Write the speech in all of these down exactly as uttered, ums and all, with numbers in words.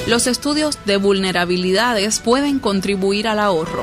Los estudios de vulnerabilidades pueden contribuir al ahorro.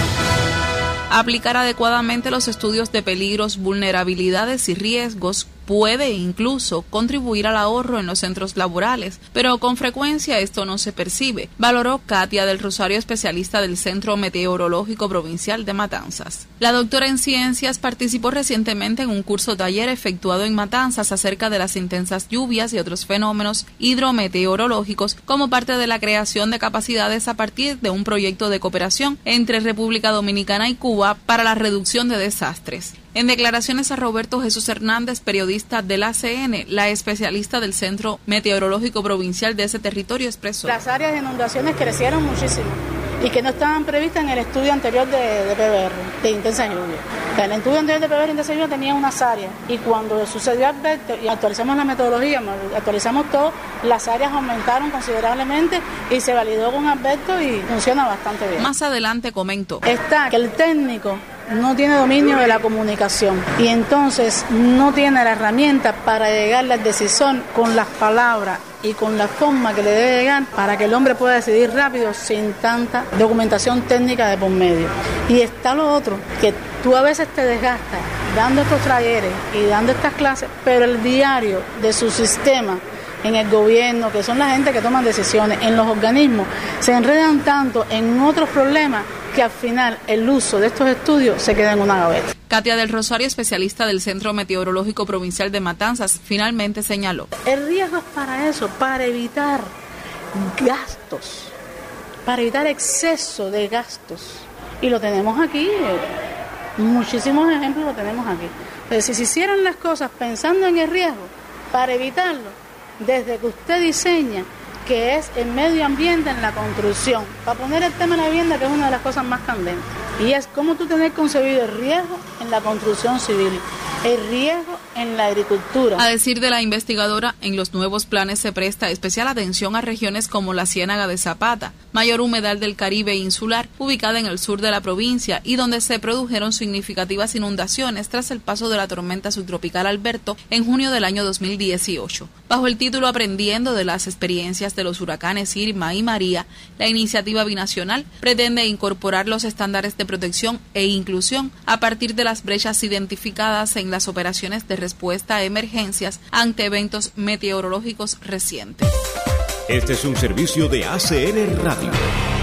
Aplicar adecuadamente los estudios de peligros, vulnerabilidades y riesgos puede incluso contribuir al ahorro en los centros laborales, pero con frecuencia esto no se percibe, valoró Katia del Rosario, especialista del Centro Meteorológico Provincial de Matanzas. La doctora en ciencias participó recientemente en un curso taller efectuado en Matanzas acerca de las intensas lluvias y otros fenómenos hidrometeorológicos como parte de la creación de capacidades a partir de un proyecto de cooperación entre República Dominicana y Cuba para la reducción de desastres. En declaraciones a Roberto Jesús Hernández, periodista del A C N, la especialista del Centro Meteorológico Provincial de ese territorio expresó: las áreas de inundaciones crecieron muchísimo y que no estaban previstas en el estudio anterior de, de P B R, de intensa lluvia. O sea, el estudio anterior de P B R de intensa lluvia tenía unas áreas y cuando sucedió Alberto y actualizamos la metodología, actualizamos todo, las áreas aumentaron considerablemente y se validó con Alberto y funciona bastante bien. Más adelante comentó: está que el técnico no tiene dominio de la comunicación y entonces no tiene la herramienta para llegar al decisor con las palabras y con la forma que le debe llegar para que el hombre pueda decidir rápido sin tanta documentación técnica de por medio. Y está lo otro, que tú a veces te desgastas dando estos talleres y dando estas clases, pero el diario de su sistema en el gobierno, que son la gente que toman decisiones, en los organismos, se enredan tanto en otros problemas que al final el uso de estos estudios se queda en una gaveta. Katia del Rosario, especialista del Centro Meteorológico Provincial de Matanzas, finalmente señaló: el riesgo es para eso, para evitar gastos, para evitar exceso de gastos. Y lo tenemos aquí, muchísimos ejemplos lo tenemos aquí. Pero si se hicieran las cosas pensando en el riesgo, para evitarlo, desde que usted diseña, que es el medio ambiente en la construcción, para poner el tema de la vivienda, que es una de las cosas más candentes, y es cómo tú tenés concebido el riesgo en la construcción civil, el riesgo en la agricultura. A decir de la investigadora, en los nuevos planes se presta especial atención a regiones como la Ciénaga de Zapata, mayor humedad del Caribe insular, ubicada en el sur de la provincia y donde se produjeron significativas inundaciones tras el paso de la tormenta subtropical Alberto en junio del año dos mil dieciocho. Bajo el título Aprendiendo de las experiencias de los huracanes Irma y María, la iniciativa binacional pretende incorporar los estándares de protección e inclusión a partir de las brechas identificadas en las operaciones de respuesta a emergencias ante eventos meteorológicos recientes. Este es un servicio de A C N Radio.